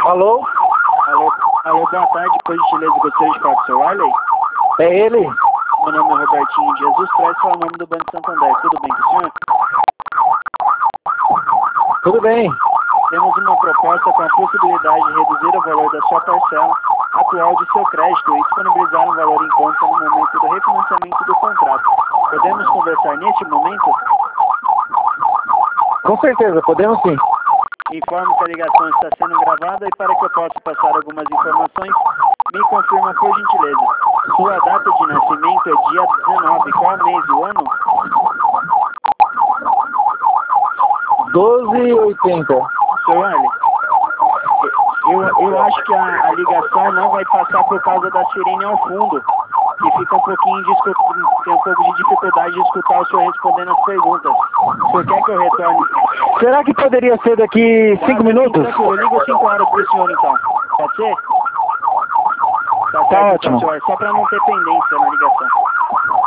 Alô? Alô, boa tarde, por gentileza, gostaria de falar com o Sr. Arley? É ele? Meu nome é Robertinho Jesus Prestes, é o nome do Banco Santander, tudo bem com o senhor? Tudo bem. Temos uma proposta com a possibilidade de reduzir o valor da sua parcela atual de seu crédito e disponibilizar um valor em conta no momento do refinanciamento do contrato. Podemos conversar neste momento? Com certeza, podemos sim. Informo que a ligação está sendo gravada e para que eu possa passar algumas informações, me confirma por gentileza. Sua data de nascimento é dia 19, qual mês do ano? 12,80. Sr. Arley, eu acho que a ligação não vai passar por causa da sirene ao fundo, que fica um pouquinho tem um pouco de dificuldade de escutar o senhor respondendo as perguntas. O senhor quer que eu retorne? Será que poderia ser daqui 5 minutos? Tranquilo, eu ligo 5 horas para o senhor então. Pode ser? Tá certo, ótimo. então, senhor, só para não ter pendência na ligação.